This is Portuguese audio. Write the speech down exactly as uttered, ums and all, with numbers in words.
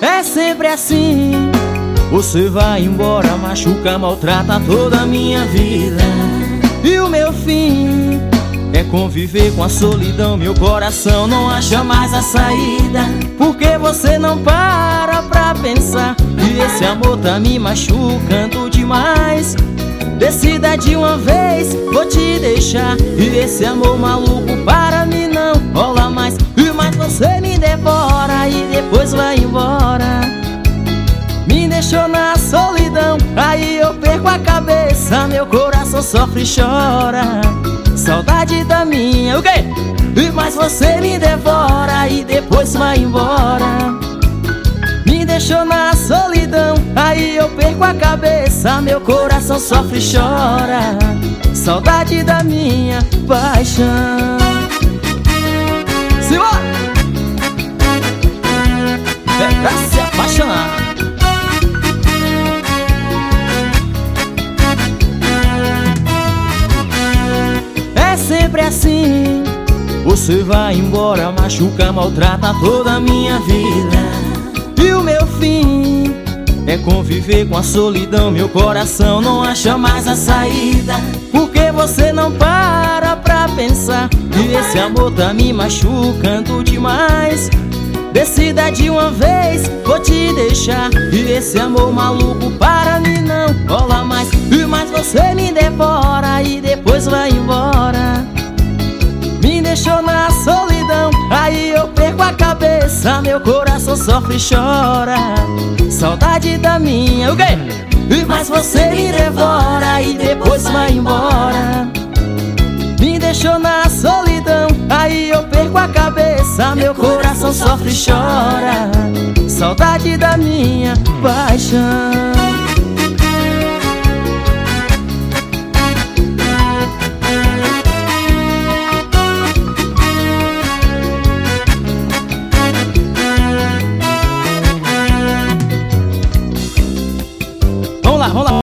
É sempre assim. Você vai embora, machuca, maltrata toda a minha vida. E o meu fim é conviver com a solidão. Meu coração não acha mais a saída, porque você não para pra pensar que esse amor tá me machucando demais. Decida de uma vez, vou te deixar. E esse amor maluco para mim não rola mais. E mais você me devora e depois vai embora. Me deixou na solidão, aí eu perco a cabeça. Meu coração sofre e chora, saudade da minha, o quê? E mais você me devora e depois vai embora. Me deixou na solidão, aí eu perco a cabeça. Meu coração sofre e chora, saudade da minha paixão. Simbora! É pra se apaixonar. É sempre assim. Você vai embora, machuca, maltrata toda a minha vida. E o meu fim é conviver com a solidão. Meu coração não acha mais a saída, porque você não para pra pensar que esse amor tá me machucando demais. Decida de uma vez, vou te deixar. E esse amor maluco para mim não rola mais. E mais você me devora e depois vai embora. Me deixou na solidão, aí eu perco a cabeça. Meu coração sofre e chora, saudade da minha, o quê? E mais você me devora e depois vai embora. Me deixou na solidão, aí eu perco a cabeça. Meu coração sofre e chora, saudade da minha paixão. Vamos lá, vamos lá.